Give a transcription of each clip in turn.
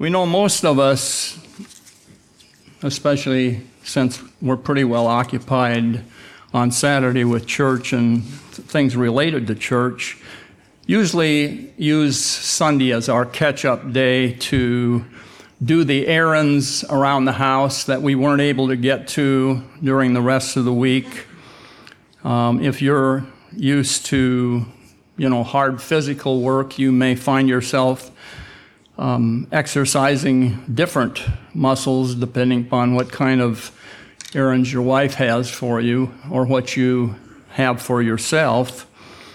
We know most of us, especially since we're pretty well occupied on Saturday with church and things related to church, usually use Sunday as our catch-up day to do the errands around the house that we weren't able to get to during the rest of the week. If you're used to, hard physical work, you may find yourself exercising different muscles depending upon what kind of errands your wife has for you or what you have for yourself.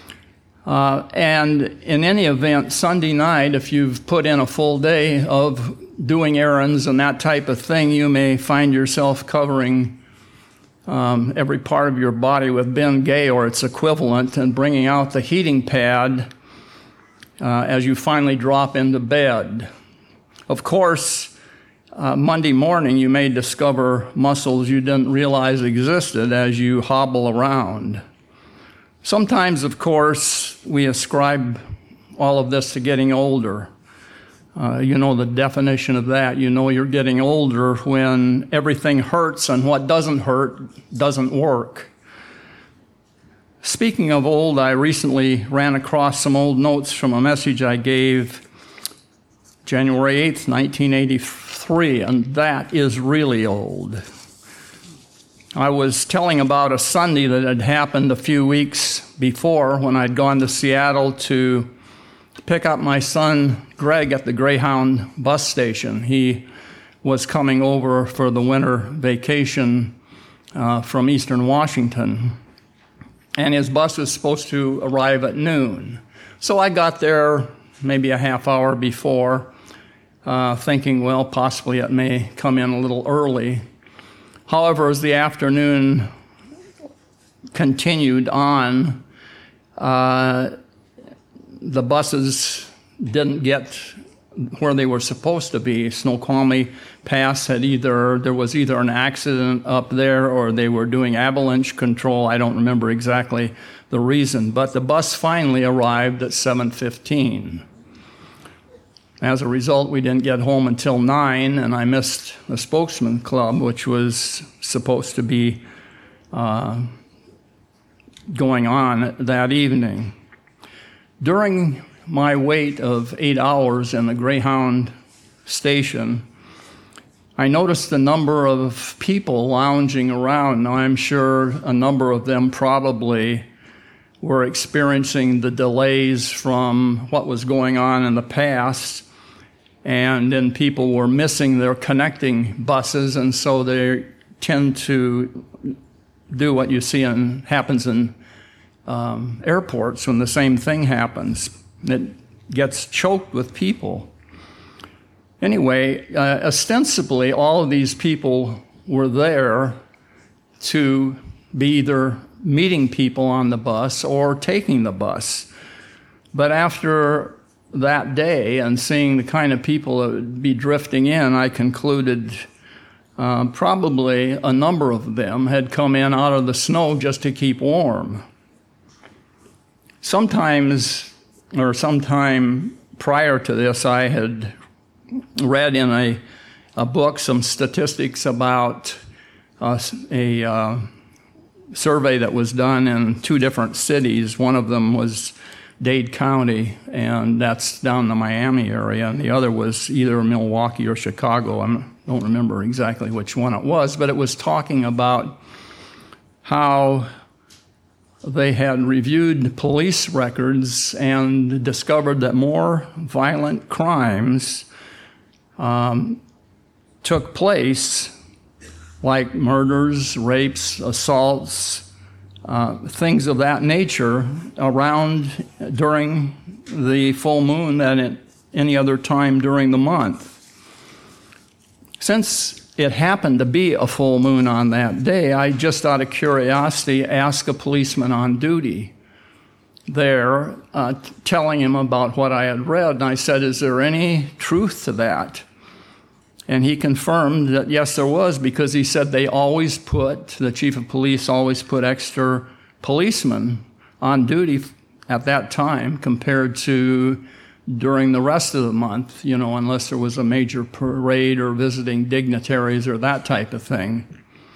And in any event, Sunday night, if you've put in a full day of doing errands and that type of thing, you may find yourself covering every part of your body with Bengay or its equivalent and bringing out the heating pad as you finally drop into bed. Of course, Monday morning you may discover muscles you didn't realize existed as you hobble around. Sometimes, of course, we ascribe all of this to getting older. The definition of that. You're getting older when everything hurts and what doesn't hurt doesn't work. Speaking of old, I recently ran across some old notes from a message I gave January 8th, 1983, and that is really old. I was telling about a Sunday that had happened a few weeks before when I'd gone to Seattle to pick up my son Greg at the Greyhound bus station. He was coming over for the winter vacation from Eastern Washington, and his bus was supposed to arrive at noon. So I got there maybe a half hour before, thinking, well, possibly it may come in a little early. However, as the afternoon continued on, the buses didn't get where they were supposed to be. Snoqualmie Pass there was either an accident up there or they were doing avalanche control. I don't remember exactly the reason, but the bus finally arrived at 7:15. As a result, we didn't get home until 9, and I missed the Spokesman Club, which was supposed to be going on that evening. During my wait of 8 hours in the Greyhound station, I noticed the number of people lounging around. Now, I'm sure a number of them probably were experiencing the delays from what was going on in the past, and then people were missing their connecting buses, and so they tend to do what you see happens in airports when the same thing happens. It gets choked with people. Anyway, ostensibly, all of these people were there to be either meeting people on the bus or taking the bus. But after that day and seeing the kind of people that would be drifting in, I concluded probably a number of them had come in out of the snow just to keep warm. Sometime prior to this, I had read in a book some statistics about a survey that was done in 2 different cities. One of them was Dade County, and that's down in the Miami area, and the other was either Milwaukee or Chicago. I don't remember exactly which one it was, but it was talking about how they had reviewed police records and discovered that more violent crimes took place, like murders, rapes, assaults, things of that nature around during the full moon than at any other time during the month. Since it happened to be a full moon on that day, I just out of curiosity asked a policeman on duty there, telling him about what I had read, and I said, is there any truth to that? And he confirmed that yes, there was, because he said the chief of police always put extra policemen on duty at that time compared to during the rest of the month, unless there was a major parade or visiting dignitaries or that type of thing.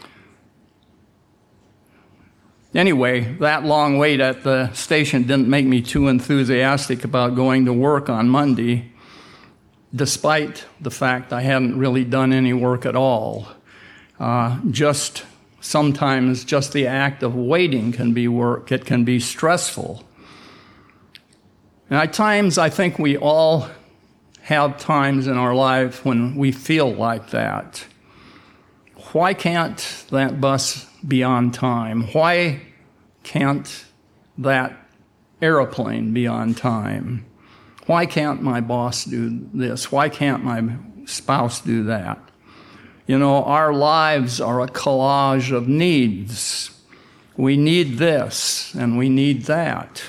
Anyway, that long wait at the station didn't make me too enthusiastic about going to work on Monday, despite the fact I hadn't really done any work at all. Sometimes just the act of waiting can be work. It can be stressful. And at times, I think we all have times in our life when we feel like that. Why can't that bus be on time? Why can't that airplane be on time? Why can't my boss do this? Why can't my spouse do that? Our lives are a collage of needs. We need this and we need that.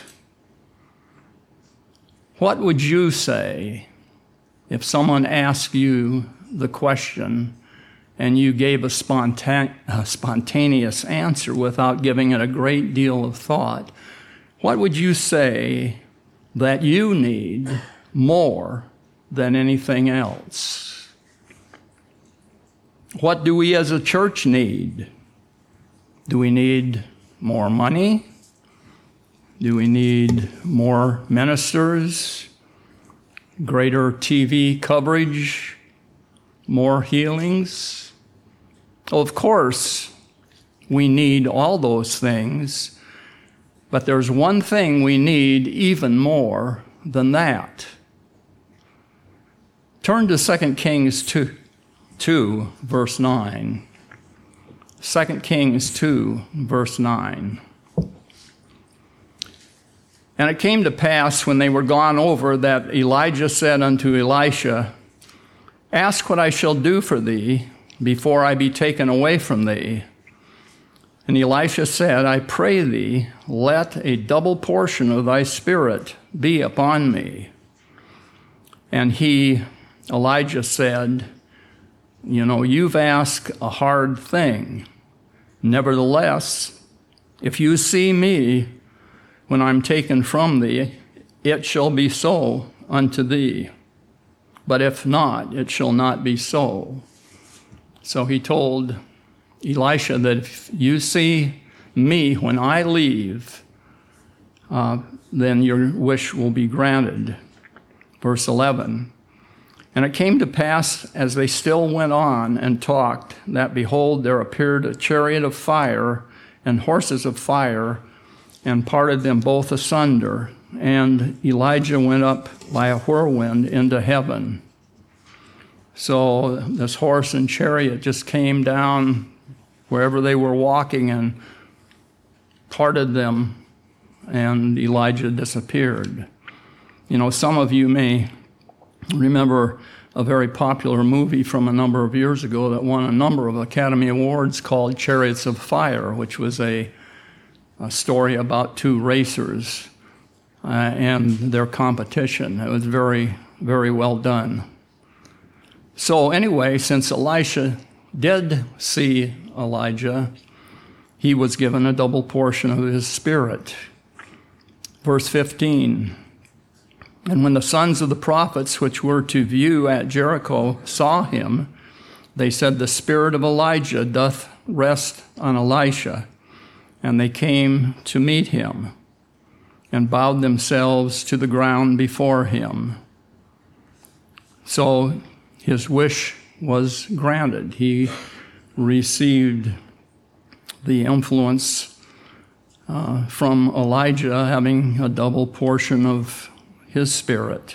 What would you say if someone asked you the question and you gave a spontaneous answer without giving it a great deal of thought? What would you say that you need more than anything else? What do we as a church need? Do we need more money? Do we need more ministers? Greater TV coverage? More healings? Of course, we need all those things, but there's one thing we need even more than that. Turn to 2 Kings 2, verse 9. 2 Kings 2, verse 9. And it came to pass when they were gone over that Elijah said unto Elisha, Ask what I shall do for thee before I be taken away from thee. And Elisha said, I pray thee, let a double portion of thy spirit be upon me. And Elijah said, you've asked a hard thing. Nevertheless, if you see me when I'm taken from thee, it shall be so unto thee. But if not, it shall not be so. So he told Elisha that if you see me when I leave, then your wish will be granted. Verse 11. And it came to pass, as they still went on and talked, that behold, there appeared a chariot of fire and horses of fire, and parted them both asunder. And Elijah went up by a whirlwind into heaven. So this horse and chariot just came down wherever they were walking and parted them, and Elijah disappeared. Some of you may remember a very popular movie from a number of years ago that won a number of Academy Awards called Chariots of Fire, which was a story about two racers and their competition. It was very, very well done. So anyway, since Elisha did see Elijah, he was given a double portion of his spirit. Verse 15. And when the sons of the prophets which were to view at Jericho saw him, they said, The spirit of Elijah doth rest on Elisha. And they came to meet him and bowed themselves to the ground before him. So his wish was granted. He received the influence from Elijah, having a double portion of his spirit.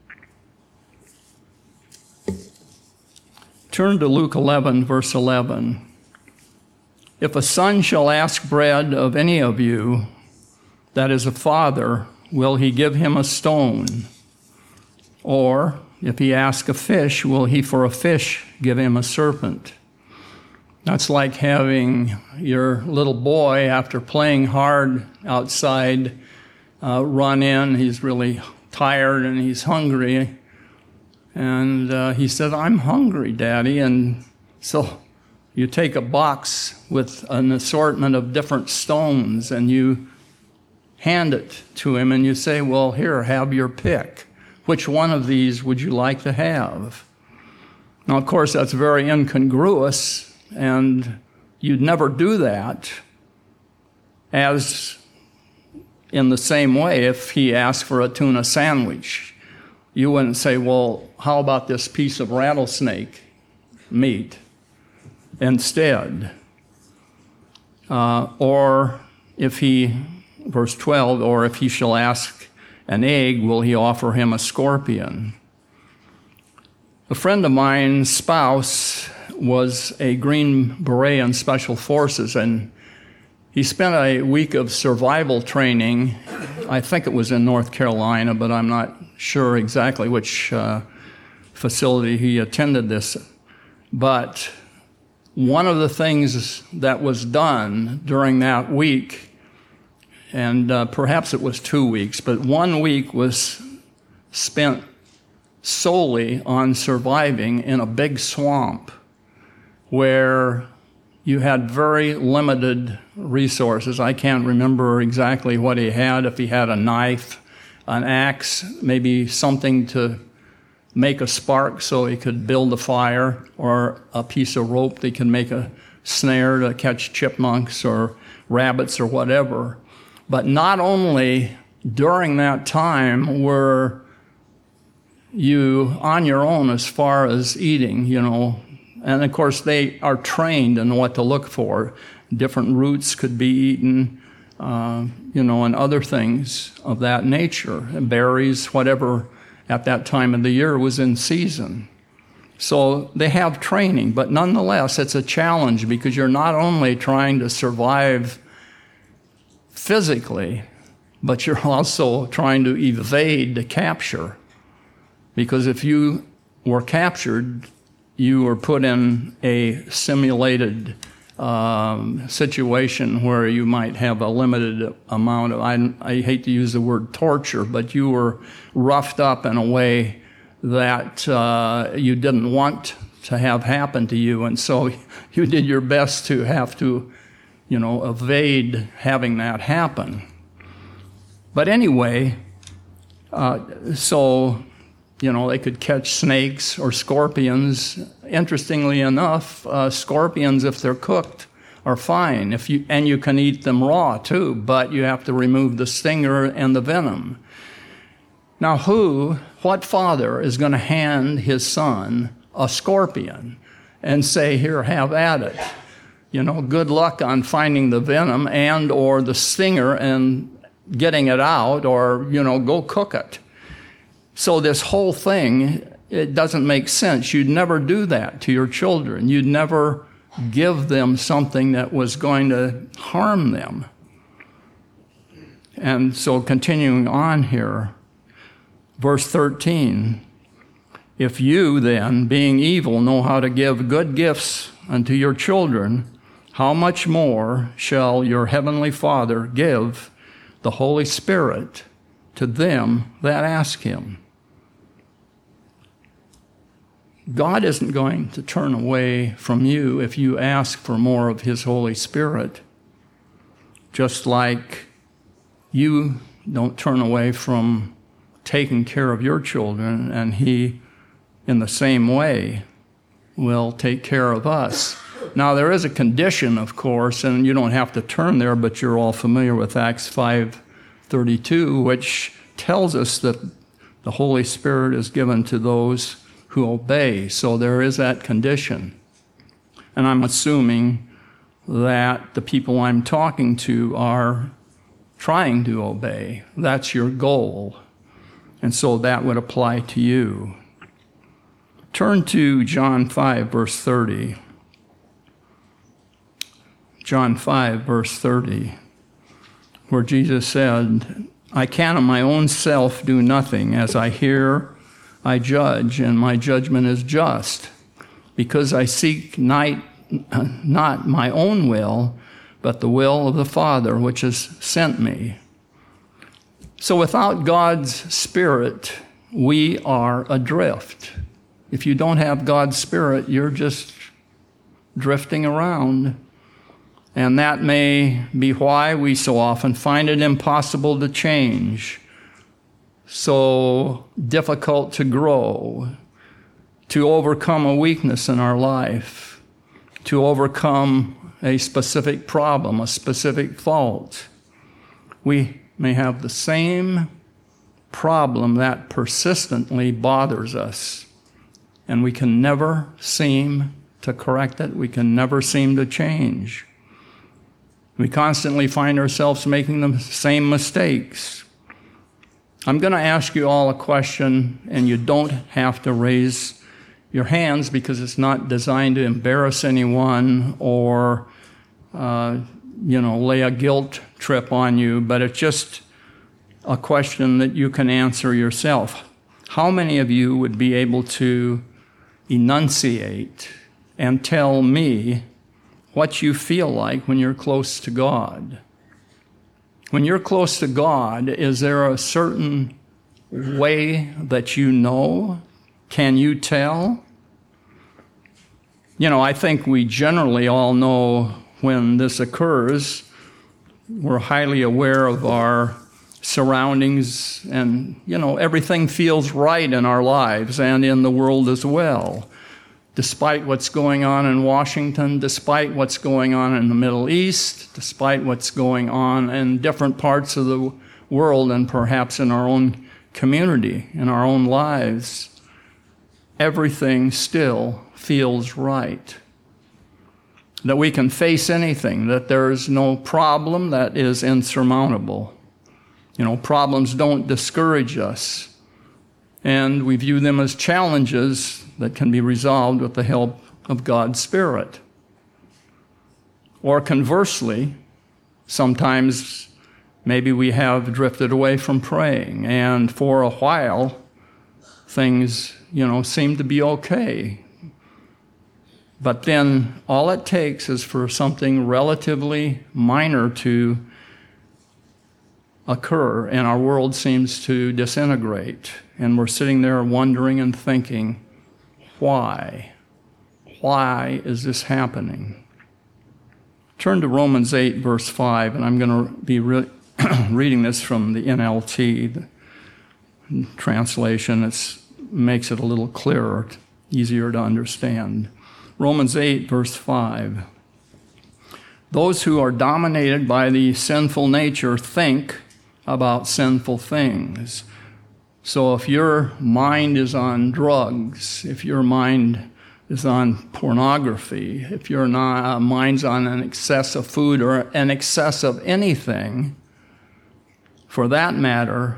Turn to Luke 11, verse 11. If a son shall ask bread of any of you, that is a father, will he give him a stone? Or if he ask a fish, will he for a fish give him a serpent? That's like having your little boy, after playing hard outside, run in. He's really tired and he's hungry. And he said, I'm hungry, Daddy. And so you take a box with an assortment of different stones and you hand it to him and you say, well, here, have your pick. Which one of these would you like to have? Now, of course, that's very incongruous, and you'd never do that as in the same way if he asked for a tuna sandwich. You wouldn't say, well, how about this piece of rattlesnake meat instead? Or if he, verse 12, or if he shall ask an egg, will he offer him a scorpion? A friend of mine's spouse was a Green Beret in Special Forces, and he spent a week of survival training. I think it was in North Carolina, but I'm not sure exactly which facility he attended this. But one of the things that was done during that week, and perhaps it was 2 weeks, but 1 week was spent solely on surviving in a big swamp where you had very limited resources. I can't remember exactly what he had, if he had a knife, an axe, maybe something to make a spark so he could build a fire, or a piece of rope that could make a snare to catch chipmunks or rabbits or whatever. But not only during that time were you on your own as far as eating, and of course they are trained in what to look for. Different roots could be eaten, and other things of that nature, berries, whatever at that time of the year was in season. So they have training, but nonetheless it's a challenge because you're not only trying to survive physically, but you're also trying to evade the capture. Because if you were captured, you were put in a simulated situation where you might have a limited amount of, I hate to use the word torture, but you were roughed up in a way that you didn't want to have happen to you. And so you did your best to have to, evade having that happen. But anyway, they could catch snakes or scorpions. Interestingly enough, scorpions, if they're cooked, are fine. And you can eat them raw too, but you have to remove the stinger and the venom. Now, what father is going to hand his son a scorpion and say, here, have at it? Good luck on finding the venom and or the stinger and getting it out, or, go cook it. So this whole thing, it doesn't make sense. You'd never do that to your children. You'd never give them something that was going to harm them. And so continuing on here, verse 13, if you then, being evil, know how to give good gifts unto your children, how much more shall your heavenly Father give the Holy Spirit to them that ask him? God isn't going to turn away from you if you ask for more of his Holy Spirit, just like you don't turn away from taking care of your children, and he, in the same way, will take care of us. Now, there is a condition, of course, and you don't have to turn there, but you're all familiar with Acts 5:32, which tells us that the Holy Spirit is given to those who obey. So there is that condition. And I'm assuming that the people I'm talking to are trying to obey. That's your goal. And so that would apply to you. Turn to John 5, verse 30. John 5, verse 30, where Jesus said, I can of my own self do nothing. As I hear, I judge, and my judgment is just, because I seek not my own will, but the will of the Father which has sent me. So without God's Spirit, we are adrift. If you don't have God's Spirit, you're just drifting around. And that may be why we so often find it impossible to change. so difficult to grow, to overcome a weakness in our life, to overcome a specific problem, a specific fault. We may have the same problem that persistently bothers us, and we can never seem to correct it. We can never seem to change. We constantly find ourselves making the same mistakes. I'm going to ask you all a question, and you don't have to raise your hands because it's not designed to embarrass anyone or, lay a guilt trip on you, but it's just a question that you can answer yourself. How many of you would be able to enunciate and tell me what you feel like when you're close to God? When you're close to God, is there a certain way that you know? Can you tell? I think we generally all know when this occurs. We're highly aware of our surroundings, and, everything feels right in our lives and in the world as well. Despite what's going on in Washington, despite what's going on in the Middle East, despite what's going on in different parts of the world and perhaps in our own community, in our own lives, everything still feels right. That we can face anything, that there is no problem that is insurmountable. Problems don't discourage us, and we view them as challenges that can be resolved with the help of God's Spirit. Or conversely, sometimes maybe we have drifted away from praying, and for a while, things, seem to be okay. But then all it takes is for something relatively minor to occur, and our world seems to disintegrate. And we're sitting there wondering and thinking, why? Why is this happening? Turn to Romans 8, verse 5, and I'm going to be reading this from the NLT the translation. It makes it a little clearer, easier to understand. Romans 8, verse 5. Those who are dominated by the sinful nature think about sinful things. So if your mind is on drugs, if your mind is on pornography, if your mind's on an excess of food or an excess of anything, for that matter,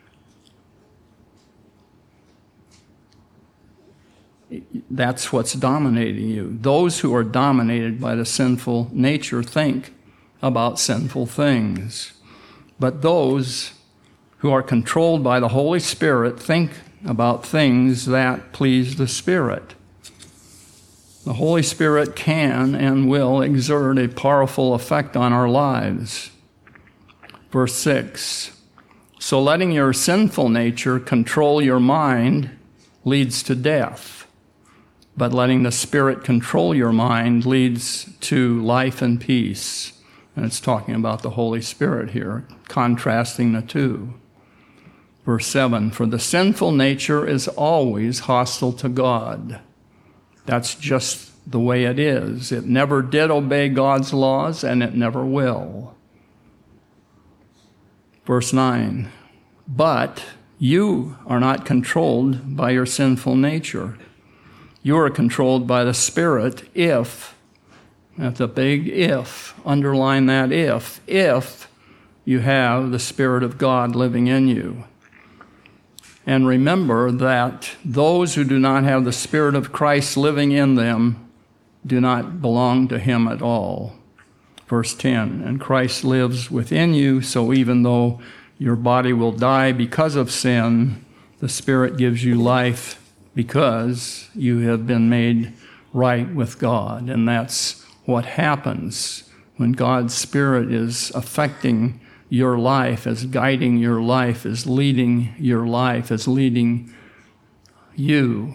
that's what's dominating you. Those who are dominated by the sinful nature think about sinful things. But those who are controlled by the Holy Spirit think about things that please the Spirit. The Holy Spirit can and will exert a powerful effect on our lives. Verse 6, so letting your sinful nature control your mind leads to death, but letting the Spirit control your mind leads to life and peace. And it's talking about the Holy Spirit here, contrasting the two. Verse 7, for the sinful nature is always hostile to God. That's just the way it is. It never did obey God's laws, and it never will. Verse 9, but you are not controlled by your sinful nature. You are controlled by the Spirit if, that's a big if, underline that if you have the Spirit of God living in you. And remember that those who do not have the Spirit of Christ living in them do not belong to Him at all. Verse 10, and Christ lives within you, so even though your body will die because of sin, the Spirit gives you life because you have been made right with God. And that's what happens when God's Spirit is affecting your life, is guiding your life, is leading your life, is leading you.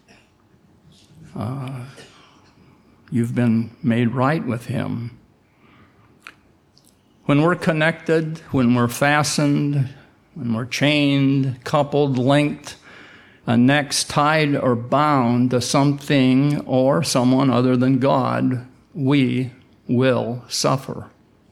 You've been made right with Him. When we're connected, when we're fastened when we're chained, coupled, linked, annexed, tied, or bound to something or someone other than God, we will suffer.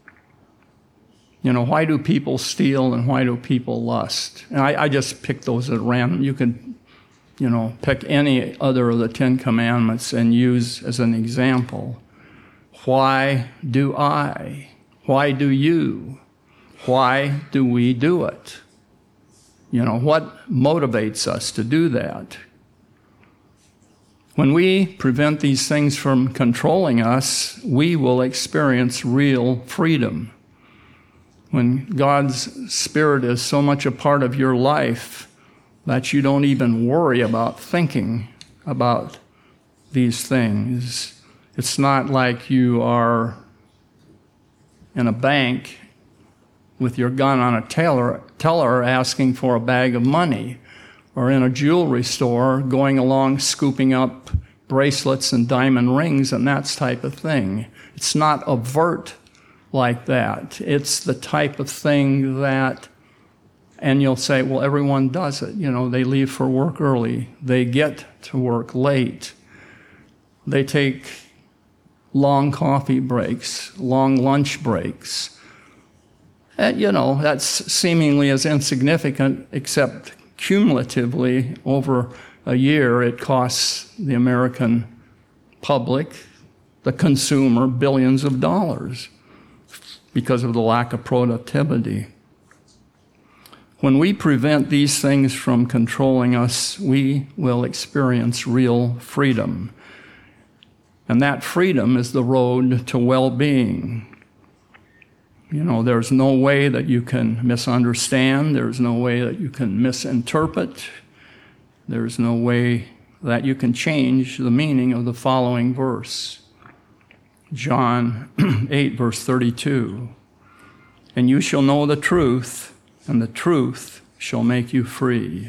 Why do people steal and why do people lust? And I just pick those at random. You could, pick any other of the 10 Commandments and use as an example. Why do I? Why do you? Why do we do it? What motivates us to do that? When we prevent these things from controlling us, we will experience real freedom. When God's Spirit is so much a part of your life that you don't even worry about thinking about these things. It's not like you are in a bank with your gun on a teller asking for a bag of money, or in a jewelry store going along scooping up bracelets and diamond rings and that type of thing. It's not overt like that. It's the type of thing that, and you'll say, well, everyone does it. They leave for work early. They get to work late. They take long coffee breaks, long lunch breaks. And, that's seemingly as insignificant, except cumulatively over a year, it costs the American public, the consumer, billions of dollars because of the lack of productivity. When we prevent these things from controlling us, we will experience real freedom. And that freedom is the road to well-being. There's no way that you can misunderstand. There's no way that you can misinterpret. There's no way that you can change the meaning of the following verse. John 8, verse 32. And you shall know the truth, and the truth shall make you free.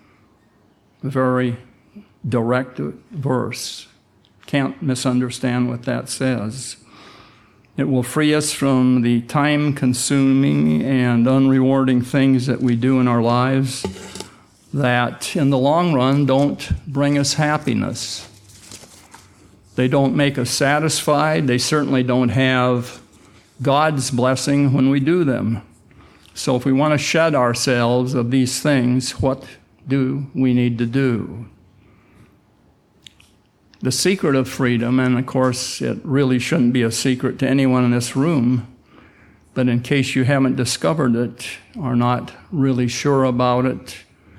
A very direct verse. Can't misunderstand what that says. It will free us from the time-consuming and unrewarding things that we do in our lives that, in the long run, don't bring us happiness. They don't make us satisfied. They certainly don't have God's blessing when we do them. So if we want to shed ourselves of these things, what do we need to do? The secret of freedom, and of course it really shouldn't be a secret to anyone in this room, but in case you haven't discovered it, are not really sure about it,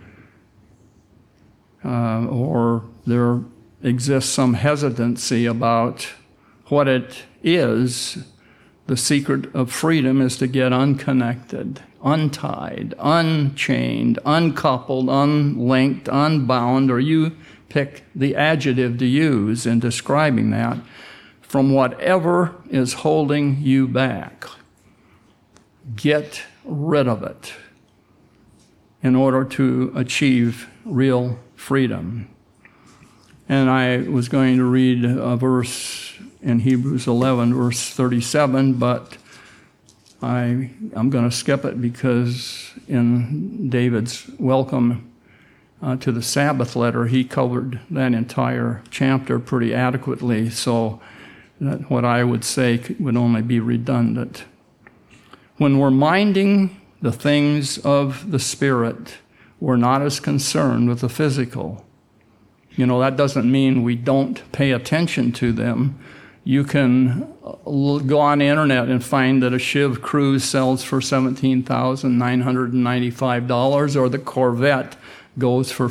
or there exists some hesitancy about what it is, the secret of freedom is to get unconnected, untied, unchained, uncoupled, unlinked, unbound, or you pick the adjective to use in describing that, from whatever is holding you back. Get rid of it in order to achieve real freedom. And I was going to read a verse in Hebrews 11, verse 37, but I'm going to skip it because in David's welcome to the Sabbath letter, he covered that entire chapter pretty adequately, so that what I would say would only be redundant. When we're minding the things of the Spirit, we're not as concerned with the physical. That doesn't mean we don't pay attention to them. You can go on the internet and find that a Chiv Cruze sells for $17,995, or the Corvette goes for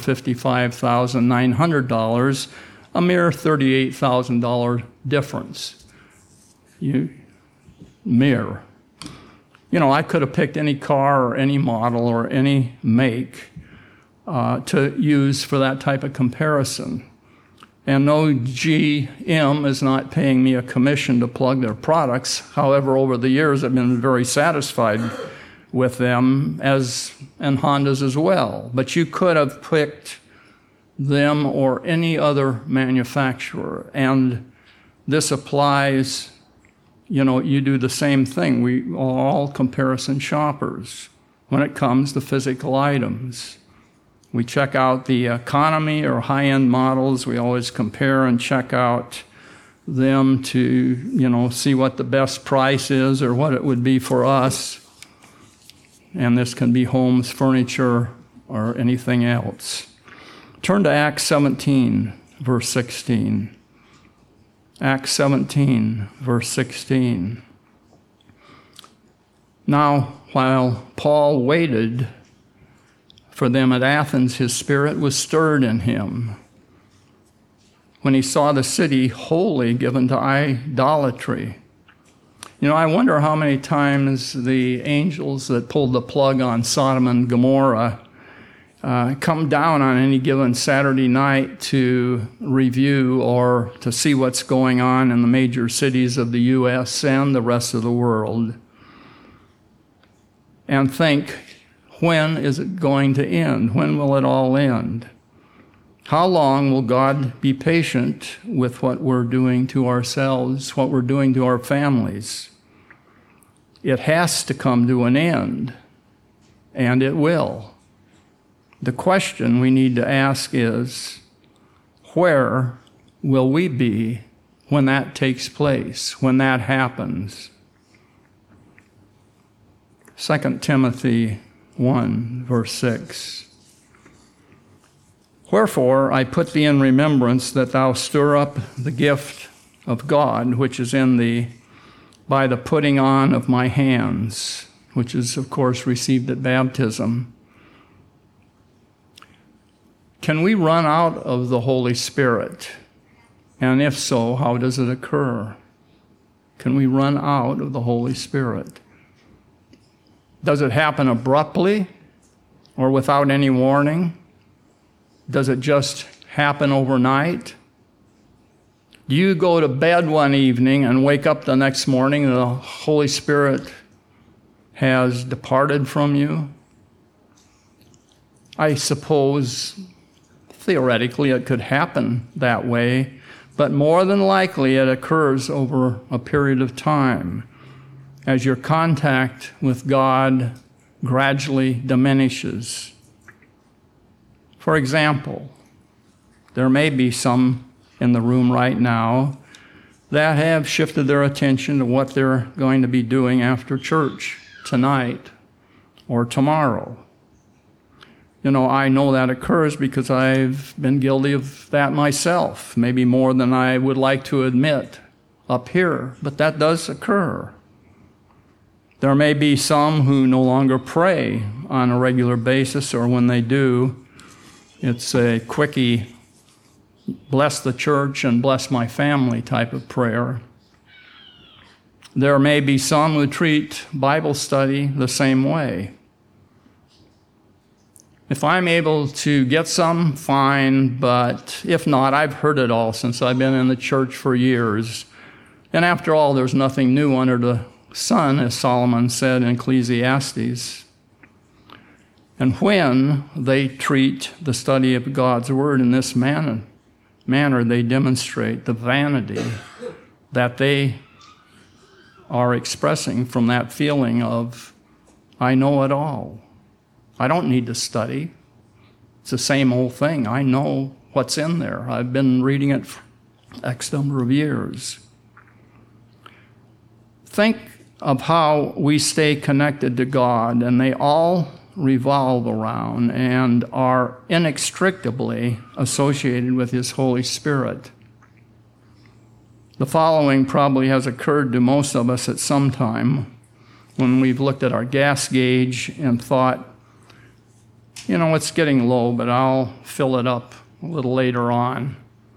$55,900, a mere $38,000 difference. I could have picked any car or any model or any make to use for that type of comparison. And no, GM is not paying me a commission to plug their products. However, over the years, I've been very satisfied with them, and Hondas as well. But you could have picked them or any other manufacturer. And this applies, you do the same thing. We are all comparison shoppers. when it comes to physical items. We check out the economy or high-end models. We always compare and check out them to, see what the best price is or what it would be for us. And this can be homes, furniture, or anything else. Turn to Acts 17, verse 16. Acts 17, verse 16. Now, while Paul waited for them at Athens, his spirit was stirred in him when he saw the city wholly given to idolatry. I wonder how many times the angels that pulled the plug on Sodom and Gomorrah come down on any given Saturday night to review or to see what's going on in the major cities of the U.S. and the rest of the world, and think, when is it going to end? When will it all end? How long will God be patient with what we're doing to ourselves, what we're doing to our families? It has to come to an end, and it will. The question we need to ask is, where will we be when that takes place, when that happens? 2 Timothy 1, verse 6. Wherefore I put thee in remembrance that thou stir up the gift of God, which is in thee, by the putting on of my hands, which is, of course, received at baptism. Can we run out of the Holy Spirit? And if so, how does it occur? Can we run out of the Holy Spirit? Does it happen abruptly or without any warning? Does it just happen overnight? Do you go to bed one evening and wake up the next morning and the Holy Spirit has departed from you? I suppose theoretically it could happen that way, but more than likely it occurs over a period of time as your contact with God gradually diminishes. For example, there may be some in the room right now that have shifted their attention to what they're going to be doing after church tonight or tomorrow. I know that occurs because I've been guilty of that myself, maybe more than I would like to admit up here, but that does occur. There may be some who no longer pray on a regular basis, or when they do, it's a quickie, bless the church and bless my family type of prayer. There may be some who treat Bible study the same way. If I'm able to get some, fine, but if not, I've heard it all since I've been in the church for years. And after all, there's nothing new under the sun, as Solomon said in Ecclesiastes. And when they treat the study of God's Word in this manner, they demonstrate the vanity that they are expressing from that feeling of, I know it all. I don't need to study. It's the same old thing. I know what's in there. I've been reading it for X number of years. Think of how we stay connected to God, and they all revolve around and are inextricably associated with His Holy Spirit. The following probably has occurred to most of us at some time when we've looked at our gas gauge and thought, it's getting low, but I'll fill it up a little later on,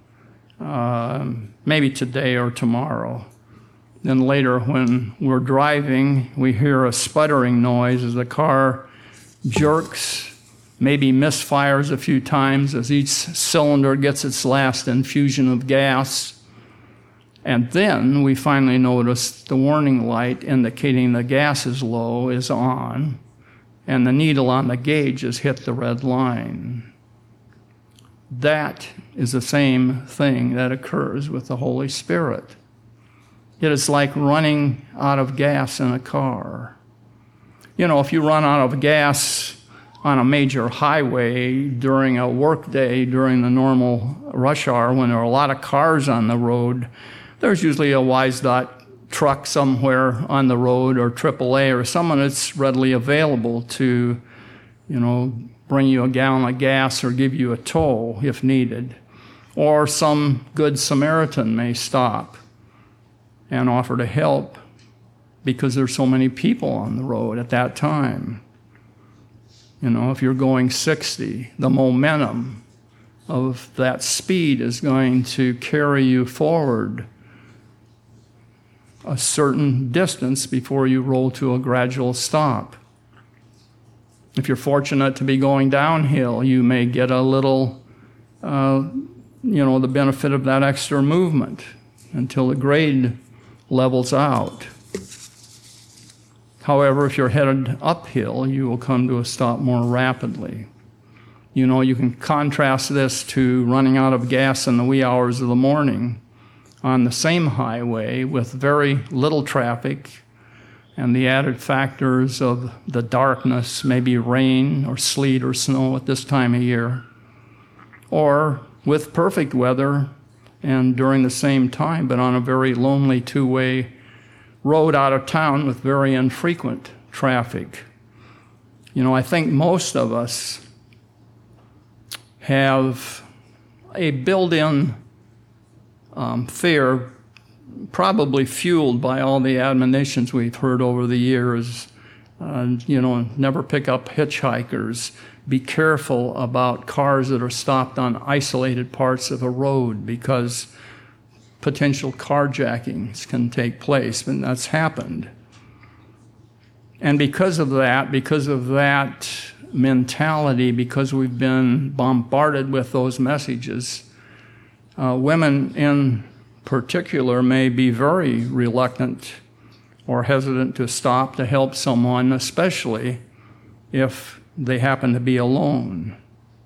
maybe today or tomorrow. Then later, when we're driving, we hear a sputtering noise as the car jerks, maybe misfires a few times as each cylinder gets its last infusion of gas. And then we finally notice the warning light indicating the gas is low is on, and the needle on the gauge has hit the red line. That is the same thing that occurs with the Holy Spirit. It is like running out of gas in a car. If you run out of gas on a major highway during a work day, during the normal rush hour, when there are a lot of cars on the road, there's usually a WiseDot truck somewhere on the road, or AAA, or someone that's readily available to, bring you a gallon of gas or give you a tow if needed. Or some good Samaritan may stop and offer to help because there's so many people on the road at that time. If you're going 60, the momentum of that speed is going to carry you forward a certain distance before you roll to a gradual stop. If you're fortunate to be going downhill, you may get a little, the benefit of that extra movement until the grade levels out. However, if you're headed uphill, you will come to a stop more rapidly. You can contrast this to running out of gas in the wee hours of the morning on the same highway with very little traffic and the added factors of the darkness, maybe rain or sleet or snow at this time of year, or with perfect weather and during the same time, but on a very lonely two-way road out of town with very infrequent traffic. I think most of us have a built-in fear, probably fueled by all the admonitions we've heard over the years. Never pick up hitchhikers. Be careful about cars that are stopped on isolated parts of a road because potential carjackings can take place, and that's happened. And because of that mentality, because we've been bombarded with those messages, women in particular may be very reluctant or hesitant to stop to help someone, especially if they happen to be alone.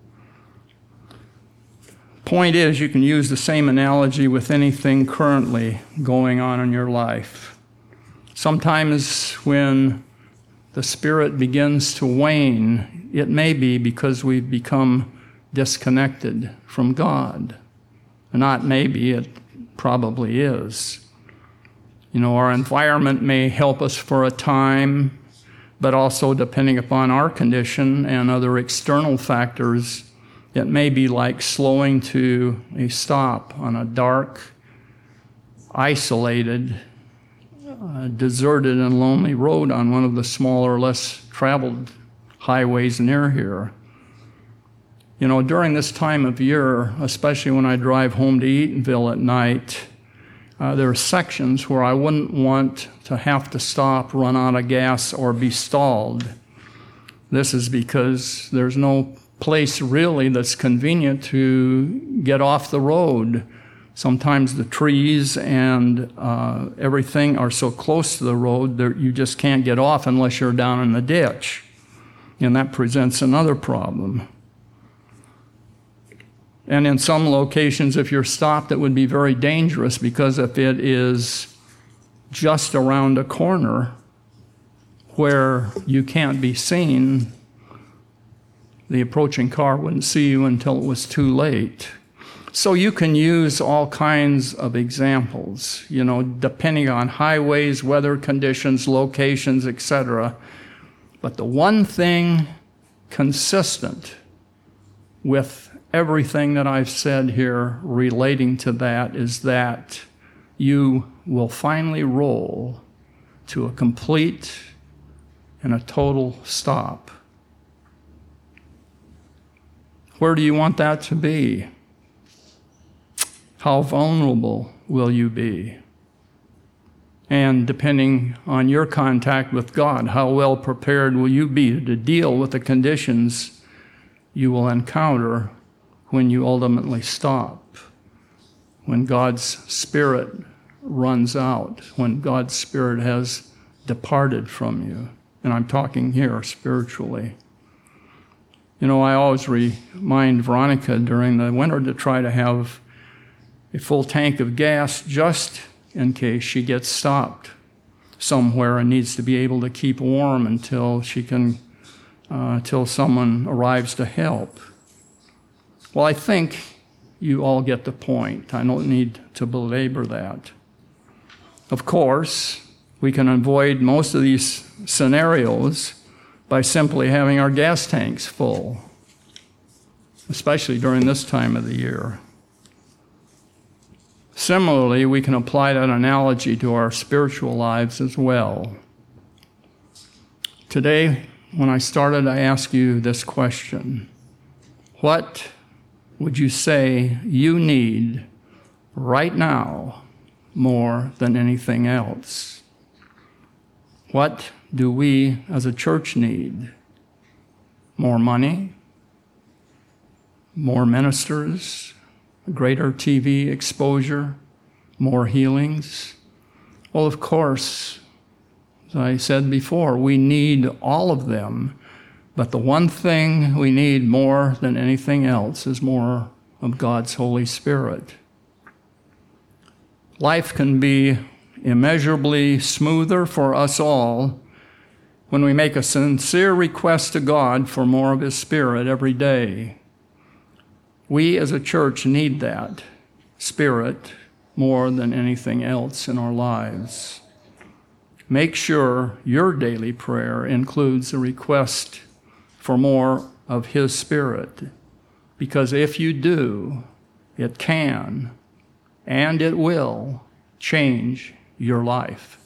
Point is, you can use the same analogy with anything currently going on in your life. Sometimes when the spirit begins to wane, it may be because we've become disconnected from God. Not maybe, it probably is. Our environment may help us for a time, but also depending upon our condition and other external factors, it may be like slowing to a stop on a dark, isolated, deserted and lonely road on one of the smaller, less traveled highways near here. During this time of year, especially when I drive home to Eatonville at night, there are sections where I wouldn't want to have to stop, run out of gas, or be stalled. This is because there's no place really that's convenient to get off the road. Sometimes the trees and everything are so close to the road that you just can't get off unless you're down in the ditch. And that presents another problem. And in some locations, if you're stopped, it would be very dangerous because if it is just around a corner where you can't be seen, the approaching car wouldn't see you until it was too late. So you can use all kinds of examples, depending on highways, weather conditions, locations, etc. But the one thing consistent with everything that I've said here relating to that is that you will finally roll to a complete and a total stop. Where do you want that to be? How vulnerable will you be? And depending on your contact with God, how well prepared will you be to deal with the conditions you will encounter when you ultimately stop, when God's Spirit runs out, when God's Spirit has departed from you. And I'm talking here spiritually. I always remind Veronica during the winter to try to have a full tank of gas just in case she gets stopped somewhere and needs to be able to keep warm until someone arrives to help. Well, I think you all get the point. I don't need to belabor that. Of course, we can avoid most of these scenarios by simply having our gas tanks full, especially during this time of the year. Similarly, we can apply that analogy to our spiritual lives as well. Today, when I started, I asked you this question: what would you say you need right now more than anything else? What do we as a church need? More money? More ministers? Greater TV exposure? More healings? Well, of course, as I said before, we need all of them. But the one thing we need more than anything else is more of God's Holy Spirit. Life can be immeasurably smoother for us all when we make a sincere request to God for more of His Spirit every day. We as a church need that Spirit more than anything else in our lives. Make sure your daily prayer includes a request for more of His Spirit, because if you do, it can and it will change your life.